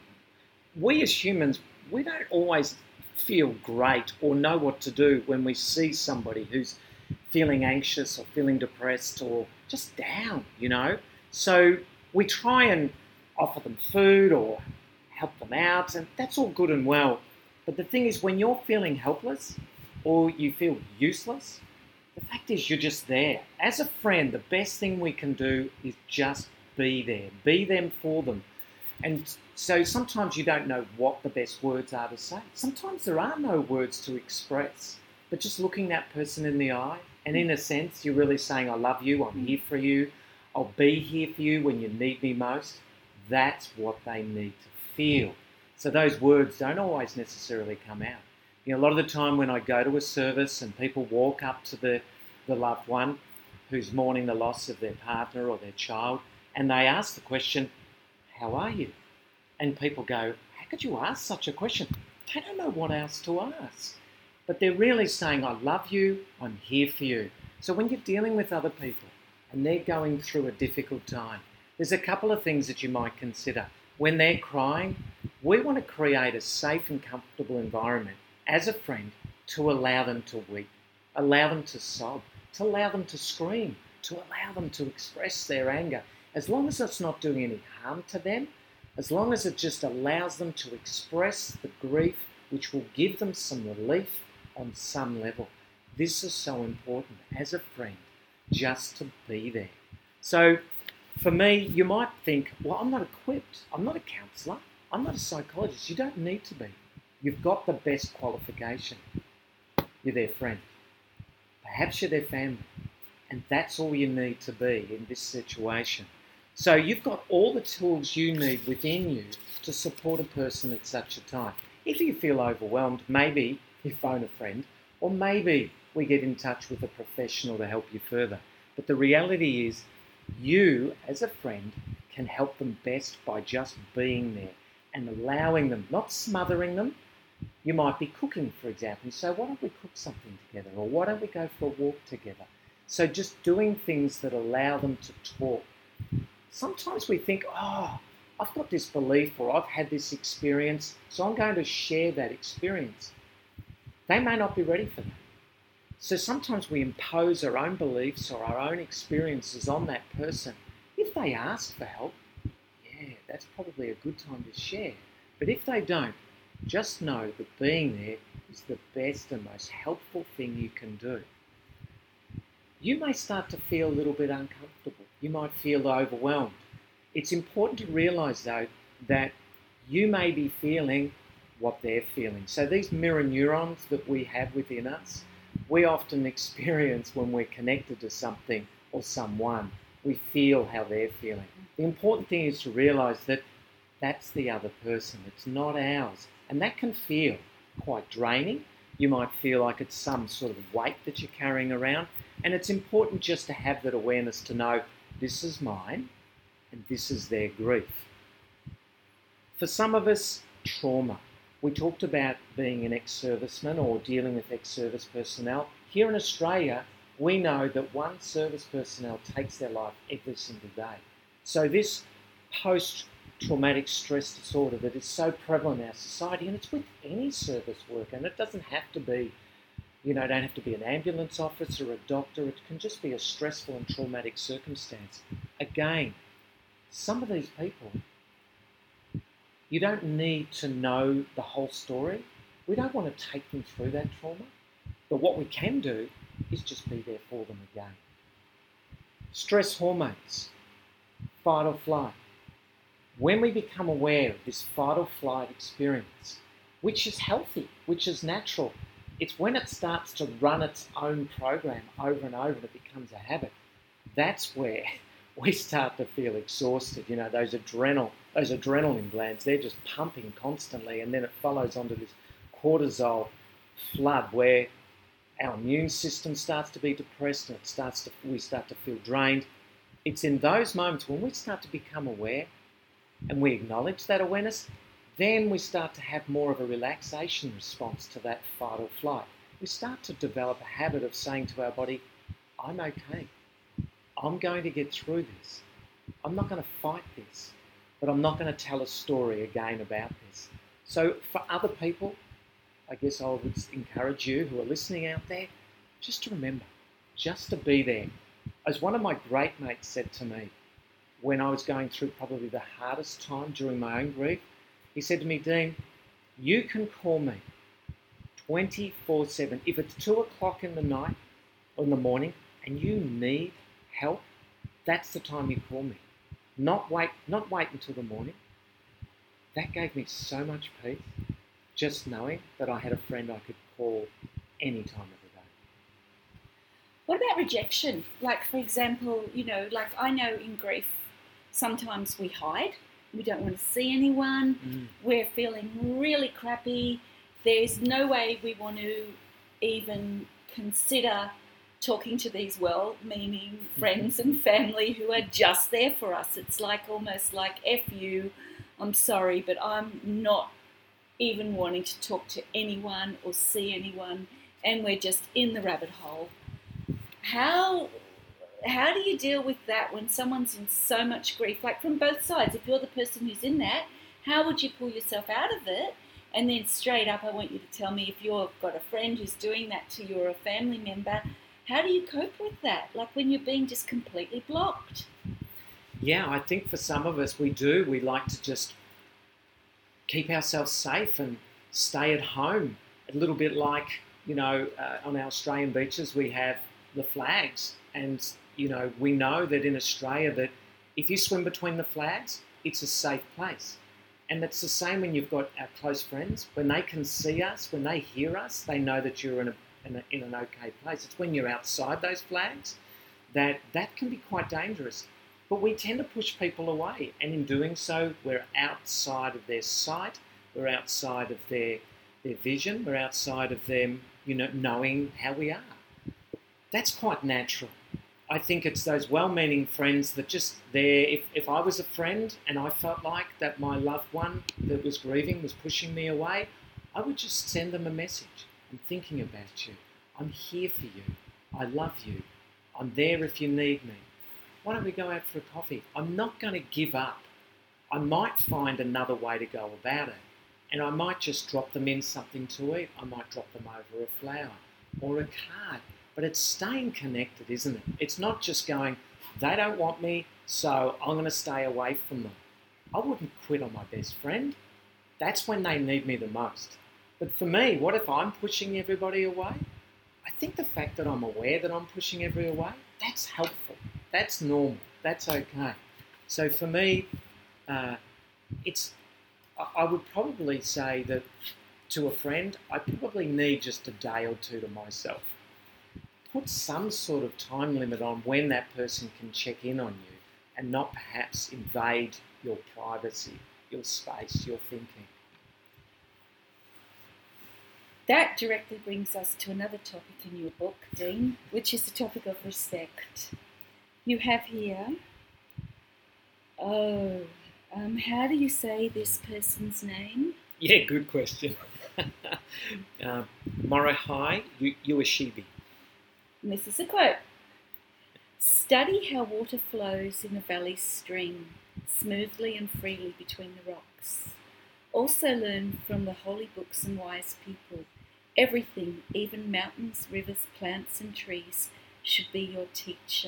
We as humans, we don't always feel great or know what to do when we see somebody who's feeling anxious or feeling depressed or just down, you know. So we try and offer them food or help them out, and that's all good and well. But the thing is, when you're feeling helpless or you feel useless, the fact is you're just there. As a friend, the best thing we can do is just be there. Be them for them. And so sometimes you don't know what the best words are to say. Sometimes there are no words to express, but just looking that person in the eye, and in a sense, you're really saying, I love you, I'm here for you, I'll be here for you when you need me most. That's what they need to feel. So those words don't always necessarily come out. You know, a lot of the time when I go to a service and people walk up to the, the loved one who's mourning the loss of their partner or their child, and they ask the question, how are you? And people go, how could you ask such a question? They don't know what else to ask. But they're really saying, I love you, I'm here for you. So when you're dealing with other people and they're going through a difficult time, there's a couple of things that you might consider. When they're crying, we want to create a safe and comfortable environment as a friend to allow them to weep, allow them to sob, to allow them to scream, to allow them to express their anger. As long as it's not doing any harm to them, as long as it just allows them to express the grief, which will give them some relief on some level. This is so important as a friend, just to be there. So for me, you might think, well, I'm not equipped. I'm not a counsellor. I'm not a psychologist. You don't need to be. You've got the best qualification. You're their friend. Perhaps you're their family. And that's all you need to be in this situation. So you've got all the tools you need within you to support a person at such a time. If you feel overwhelmed, maybe you phone a friend, or maybe we get in touch with a professional to help you further. But the reality is, you as a friend can help them best by just being there and allowing them, not smothering them. You might be cooking, for example, so why don't we cook something together, or why don't we go for a walk together? So just doing things that allow them to talk. Sometimes we think, oh, I've got this belief or I've had this experience, so I'm going to share that experience. They may not be ready for that. So sometimes we impose our own beliefs or our own experiences on that person. If they ask for help, yeah, that's probably a good time to share. But if they don't, just know that being there is the best and most helpful thing you can do. You may start to feel a little bit uncomfortable. You might feel overwhelmed. It's important to realise, though, that you may be feeling what they're feeling. So these mirror neurons that we have within us, we often experience when we're connected to something or someone. We feel how they're feeling. The important thing is to realise that that's the other person. It's not ours. And that can feel quite draining. You might feel like it's some sort of weight that you're carrying around. And it's important just to have that awareness to know this is mine and this is their grief. For some of us, trauma. We talked about being an ex-serviceman or dealing with ex-service personnel. Here in Australia, we know that one service personnel takes their life every single day. So this post-traumatic stress disorder that is so prevalent in our society, and it's with any service worker, and it doesn't have to be, you know, don't have to be an ambulance officer or a doctor. It can just be a stressful and traumatic circumstance. Again, some of these people You don't need to know the whole story. We don't want to take them through that trauma. But what we can do is just be there for them again. Stress hormones, fight or flight. When we become aware of this fight or flight experience, which is healthy, which is natural, it's when it starts to run its own program over and over and it becomes a habit. That's where we start to feel exhausted. You know, those adrenal, those adrenaline glands, they're just pumping constantly, and then it follows onto this cortisol flood where our immune system starts to be depressed and it starts to, we start to feel drained. It's in those moments when we start to become aware and we acknowledge that awareness, then we start to have more of a relaxation response to that fight or flight. We start to develop a habit of saying to our body, I'm okay. I'm going to get through this. I'm not going to fight this, but I'm not going to tell a story again about this. So for other people, I guess I would encourage you who are listening out there, just to remember, just to be there. As one of my great mates said to me, when I was going through probably the hardest time during my own grief, he said to me, Dean, you can call me twenty-four seven. If it's two o'clock in the night or in the morning and you need help, that's the time you call me. Not wait, not wait until the morning. That gave me so much peace, just knowing that I had a friend I could call any time of the day. What about rejection? Like, for example, you know, like I know in grief, sometimes we hide. We don't want to see anyone. Mm. We're feeling really crappy. There's no way we want to even consider talking to these well-meaning friends and family who are just there for us. It's like almost like, F you, I'm sorry, but I'm not even wanting to talk to anyone or see anyone, and we're just in the rabbit hole. How... How do you deal with that when someone's in so much grief, like from both sides? If you're the person who's in that, how would you pull yourself out of it? And then straight up, I want you to tell me if you've got a friend who's doing that to you or a family member, how do you cope with that? Like when you're being just completely blocked? Yeah, I think for some of us, we do. We like to just keep ourselves safe and stay at home. A little bit like, you know, uh, on our Australian beaches, we have the flags. And, you know, we know that in Australia that if you swim between the flags, it's a safe place. And it's the same when you've got our close friends. When they can see us, when they hear us, they know that you're in, a, in, a, in an okay place. It's when you're outside those flags that that can be quite dangerous. But we tend to push people away. And in doing so, we're outside of their sight. We're outside of their, their vision. We're outside of them, you know, knowing how we are. That's quite natural. I think it's those well-meaning friends that just there, if, if I was a friend and I felt like that my loved one that was grieving was pushing me away, I would just send them a message. I'm thinking about you. I'm here for you. I love you. I'm there if you need me. Why don't we go out for a coffee? I'm not going to give up. I might find another way to go about it. And I might just drop them in something to eat. I might drop them over a flower or a card. But it's staying connected, isn't it? It's not just going, they don't want me, so I'm going to stay away from them. I wouldn't quit on my best friend. That's when they need me the most. But for me, what if I'm pushing everybody away? I think the fact that I'm aware that I'm pushing everybody away, that's helpful. That's normal. That's okay. So for me, uh, it's. I would probably say that to a friend, I probably need just a day or two to myself. Put some sort of time limit on when that person can check in on you and not perhaps invade your privacy, your space, your thinking. That directly brings us to another topic in your book, Dean, which is the topic of respect. You have here, oh, um, how do you say this person's name? Yeah, good question. uh, Morihei Ueshiba. And this is a quote. Study how water flows in a valley stream, smoothly and freely between the rocks. Also learn from the holy books and wise people. Everything, even mountains, rivers, plants and trees, should be your teacher.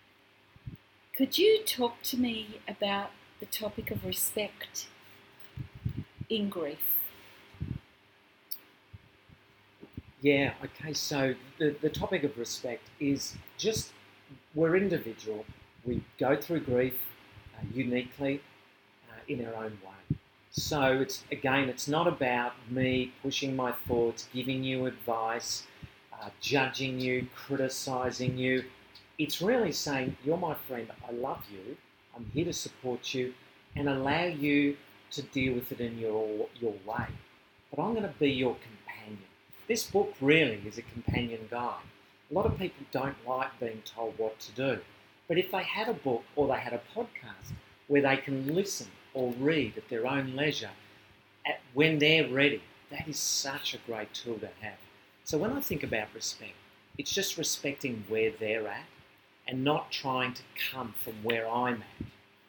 Could you talk to me about the topic of respect? in grief? Yeah, okay, so the, the topic of respect is just, we're individual. We go through grief uh, uniquely uh, in our own way. So it's, again, it's not about me pushing my thoughts, giving you advice, uh, judging you, criticising you. It's really saying, you're my friend, I love you, I'm here to support you and allow you to deal with it in your, your way. But I'm going to be your companion. This book really is a companion guide. A lot of people don't like being told what to do. But if they had a book or they had a podcast where they can listen or read at their own leisure at, when they're ready, that is such a great tool to have. So when I think about respect, it's just respecting where they're at and not trying to come from where I'm at.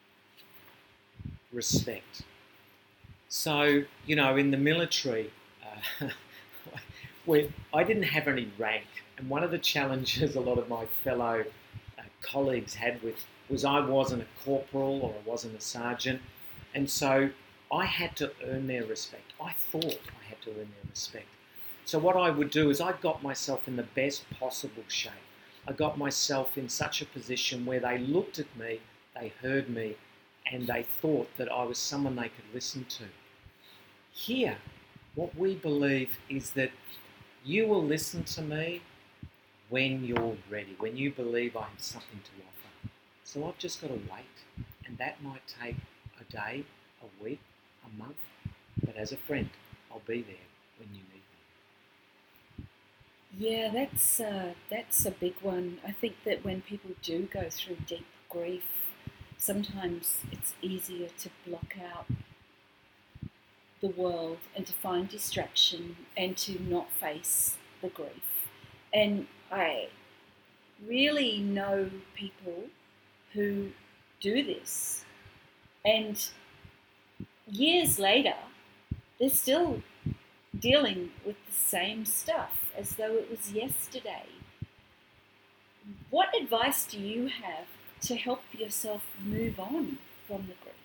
Respect. So, you know, in the military, uh, where I didn't have any rank, and one of the challenges a lot of my fellow uh, colleagues had with was I wasn't a corporal or I wasn't a sergeant, and so I had to earn their respect. I thought I had to earn their respect. So what I would do is I got myself in the best possible shape. I got myself in such a position where they looked at me, they heard me, and they thought that I was someone they could listen to. Here, what we believe is that you will listen to me when you're ready, when you believe I have something to offer. So I've just got to wait, and that might take a day, a week, a month, but as a friend, I'll be there when you need me. Yeah, that's uh, that's a big one. I think that when people do go through deep grief, sometimes it's easier to block out the world and to find distraction and to not face the grief. And I really know people who do this, and years later they're still dealing with the same stuff as though it was yesterday. What advice do you have to help yourself move on from the grief?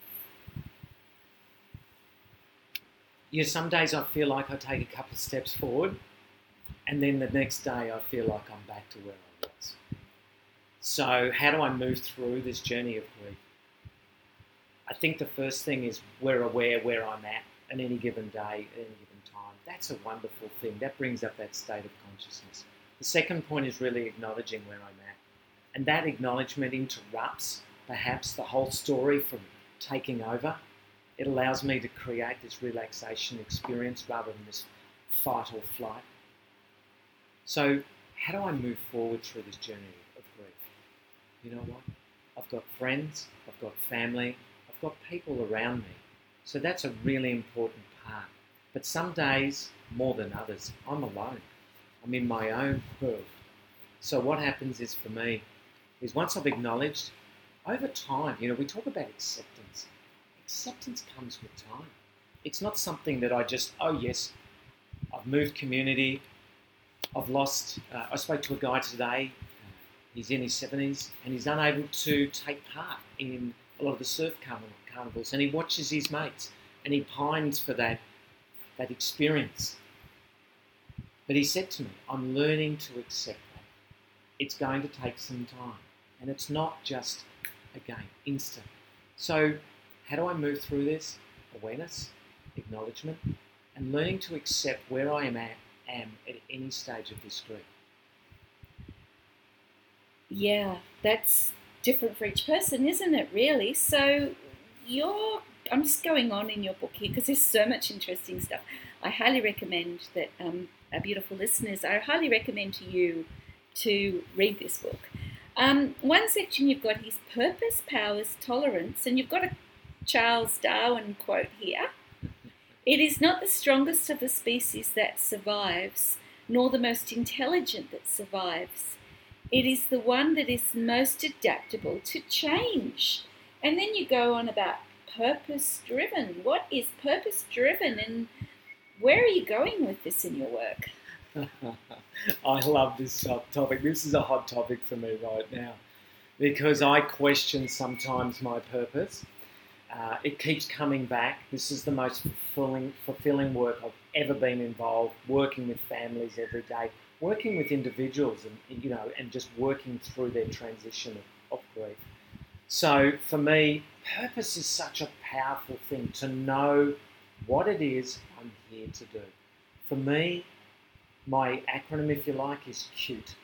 Yeah, some days I feel like I take a couple of steps forward, and then the next day I feel like I'm back to where I was. So how do I move through this journey of grief? I think the first thing is we're aware where I'm at at any given day, at any given time. That's a wonderful thing. That brings up that state of consciousness. The second point is really acknowledging where I'm at. And that acknowledgement interrupts perhaps the whole story from taking over. It allows me to create this relaxation experience rather than this fight or flight. So how do I move forward through this journey of grief? You know what? I've got friends, I've got family, I've got people around me. So that's a really important part. But some days, more than others, I'm alone. I'm in my own world. So what happens is for me, is once I've acknowledged, over time, you know, we talk about acceptance. Acceptance comes with time. It's not something that I just, oh yes, I've moved community, I've lost, uh, I spoke to a guy today, uh, he's in his seventies, and he's unable to take part in a lot of the surf carnival, carnivals, and he watches his mates, and he pines for that, that experience. But he said to me, I'm learning to accept that. It's going to take some time, and it's not just, again, instant. So how do I move through this? Awareness, acknowledgement, and learning to accept where I am at, am at any stage of this grief. Yeah, that's different for each person, isn't it, really? So you're, I'm just going on in your book here because there's so much interesting stuff. I highly recommend that um, our beautiful listeners, I highly recommend to you to read this book. Um, one section you've got is purpose, powers, tolerance, and you've got a Charles Darwin quote here. It is not the strongest of the species that survives, nor the most intelligent that survives. It is the one that is most adaptable to change. And then you go on about purpose-driven. What is purpose-driven, and where are you going with this in your work? I love this topic. This is a hot topic for me right now because I question sometimes my purpose. Uh, it keeps coming back. This is the most fulfilling, fulfilling work I've ever been involved, working with families every day, working with individuals and, you know, and just working through their transition of, of grief. So for me, purpose is such a powerful thing, to know what it is I'm here to do. For me, my acronym, if you like, is CUTE.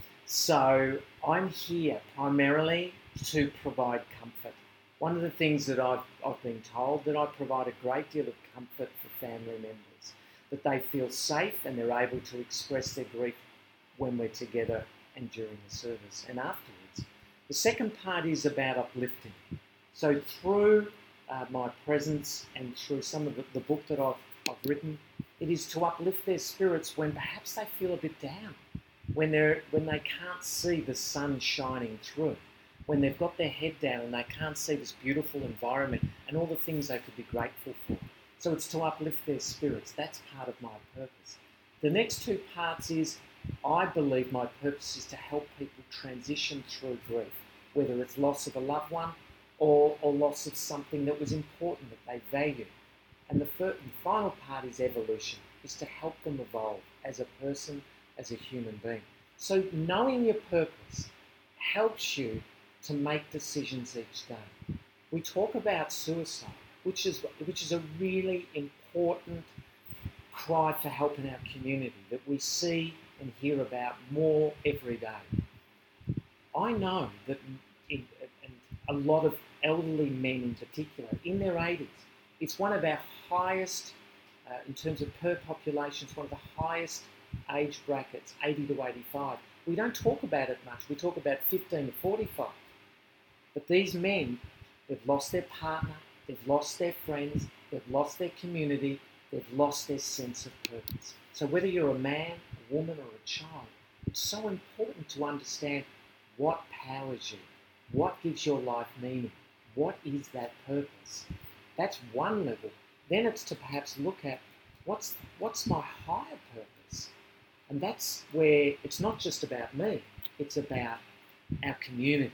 So I'm here primarily to provide comfort. One of the things that I've, I've been told, that I provide a great deal of comfort for family members, that they feel safe and they're able to express their grief when we're together and during the service and afterwards. The second part is about uplifting. So through uh, my presence and through some of the, the book that I've, I've written, it is to uplift their spirits when perhaps they feel a bit down, when they're when they can't see the sun shining through, when they've got their head down and they can't see this beautiful environment and all the things they could be grateful for. So it's to uplift their spirits. That's part of my purpose. The next two parts is, I believe my purpose is to help people transition through grief, whether it's loss of a loved one or, or loss of something that was important that they value. And the, first, the final part is evolution, is to help them evolve as a person, as a human being. So knowing your purpose helps you to make decisions each day. We talk about suicide, which is which is a really important cry for help in our community that we see and hear about more every day. I know that in, in a lot of elderly men in particular, in their eighties, it's one of our highest, uh, in terms of per population, it's one of the highest age brackets, eighty to eighty-five. We don't talk about it much. We talk about fifteen to forty-five. But these men, they've lost their partner, they've lost their friends, they've lost their community, they've lost their sense of purpose. So whether you're a man, a woman, or a child, it's so important to understand what powers you, what gives your life meaning, what is that purpose. That's one level. Then it's to perhaps look at what's what's my higher purpose. And that's where it's not just about me, it's about our community.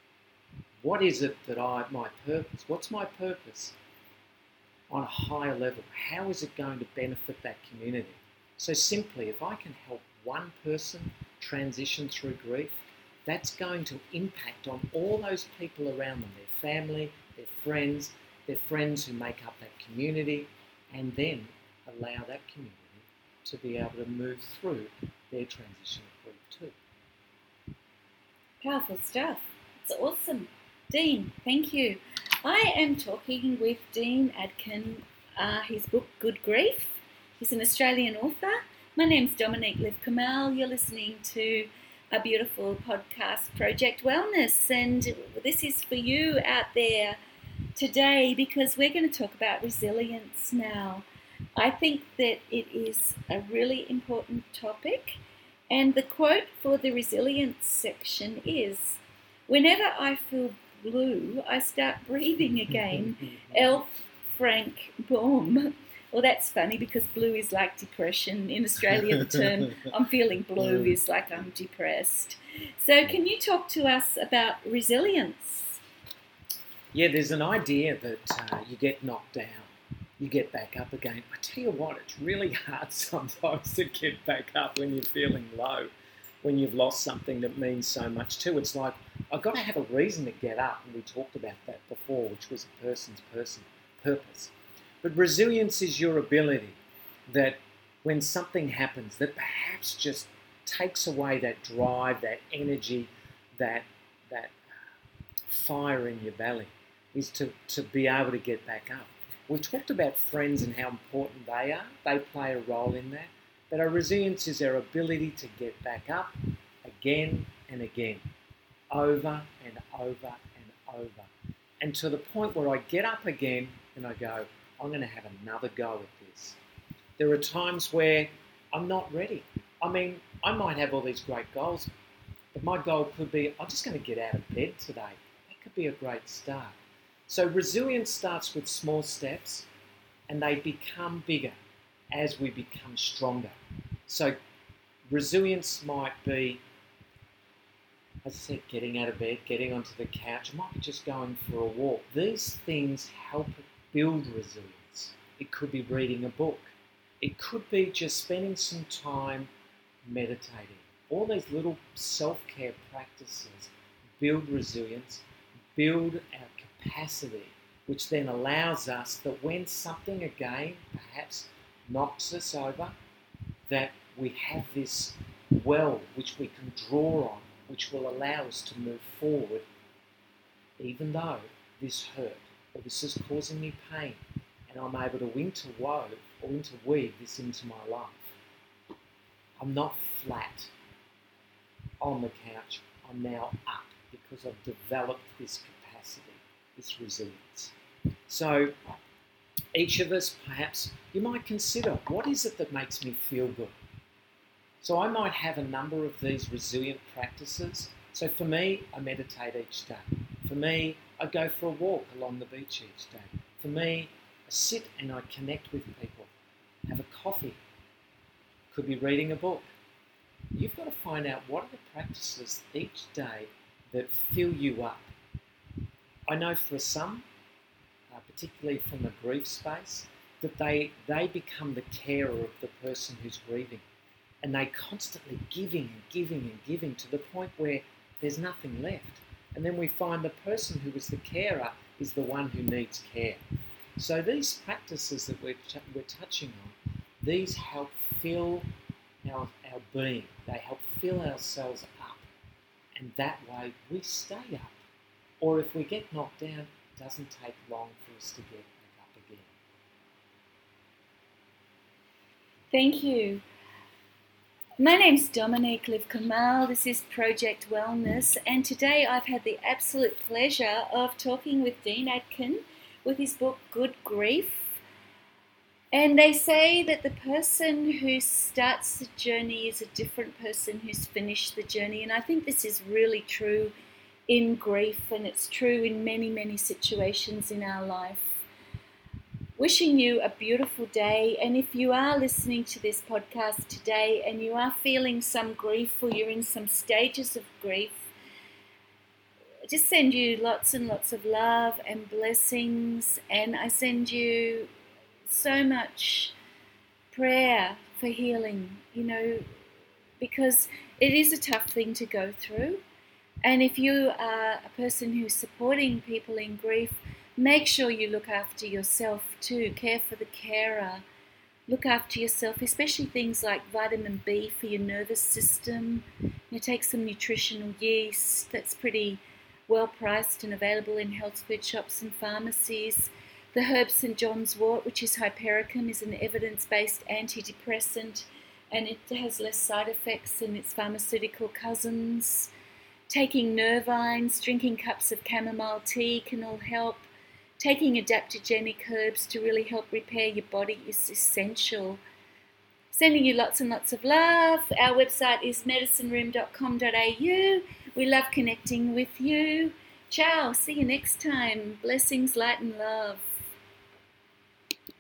What is it that I, my purpose, what's my purpose on a higher level? How is it going to benefit that community? So simply, if I can help one person transition through grief, that's going to impact on all those people around them, their family, their friends, their friends who make up that community, and then allow that community to be able to move through their transition of grief too. Powerful stuff. It's awesome. Dean, thank you. I am talking with Dean Adkin, uh, his book Good Grief. He's an Australian author. My name's Dominique Liv-Kamal. You're listening to a beautiful podcast, Project Wellness, and this is for you out there today because we're going to talk about resilience now. I think that it is a really important topic, and the quote for the resilience section is, "Whenever I feel blue, I start breathing again." L. Frank Baum. Well, that's funny because blue is like depression. In Australia, the term "I'm feeling blue" is like I'm depressed. So can you talk to us about resilience? Yeah, there's an idea that uh, you get knocked down, you get back up again. I tell you what, it's really hard sometimes to get back up when you're feeling low, when you've lost something that means so much too. It's like, I've got to have a reason to get up, and we talked about that before, which was a person's person, purpose. But resilience is your ability that when something happens that perhaps just takes away that drive, that energy, that that fire in your belly, is to, to be able to get back up. We've talked about friends and how important they are. They play a role in that. But our resilience is our ability to get back up again and again, over and over and over. And to the point where I get up again and I go, I'm going to have another go at this. There are times where I'm not ready. I mean, I might have all these great goals, but my goal could be, I'm just going to get out of bed today. That could be a great start. So resilience starts with small steps, and they become bigger as we become stronger. So resilience might be as I said, getting out of bed, getting onto the couch, it might be just going for a walk. These things help build resilience. It could be reading a book. It could be just spending some time meditating. All these little self-care practices build resilience, build our capacity, which then allows us that when something again perhaps knocks us over, that we have this well which we can draw on, which will allow us to move forward, even though this hurt or this is causing me pain, and I'm able to interwove or interweave this into my life. I'm not flat on the couch, I'm now up because I've developed this capacity, this resilience. So each of us, perhaps, you might consider, what is it that makes me feel good? So I might have a number of these resilient practices. So for me, I meditate each day. For me, I go for a walk along the beach each day. For me, I sit and I connect with people, have a coffee, could be reading a book. You've got to find out what are the practices each day that fill you up. I know for some, uh, particularly from the grief space, that they, they become the carer of the person who's grieving. And they constantly giving and giving and giving to the point where there's nothing left. And then we find the person who is the carer is the one who needs care. So these practices that we're, ch- we're touching on, these help fill our, our being. They help fill ourselves up. And that way we stay up. Or if we get knocked down, it doesn't take long for us to get back up again. Thank you. My name's Dominique Liv-Kamal. This is Project Wellness, and today I've had the absolute pleasure of talking with Dean Adkin with his book Good Grief. And they say that the person who starts the journey is a different person who's finished the journey, and I think this is really true in grief, and it's true in many, many situations in our life. Wishing you a beautiful day, and if you are listening to this podcast today and you are feeling some grief or you're in some stages of grief, just send you lots and lots of love and blessings, and I send you so much prayer for healing, you know, because it is a tough thing to go through. And if you are a person who's supporting people in grief, make sure you look after yourself too. Care for the carer. Look after yourself, especially things like vitamin B for your nervous system. You take some nutritional yeast. That's pretty well priced and available in health food shops and pharmacies. The herb Saint John's wort, which is hypericum, is an evidence-based antidepressant, and it has less side effects than its pharmaceutical cousins. Taking nervines, drinking cups of chamomile tea can all help. Taking adaptogenic herbs to really help repair your body is essential. Sending you lots and lots of love. Our website is medicine room dot com dot a u. We love connecting with you. Ciao. See you next time. Blessings, light and love.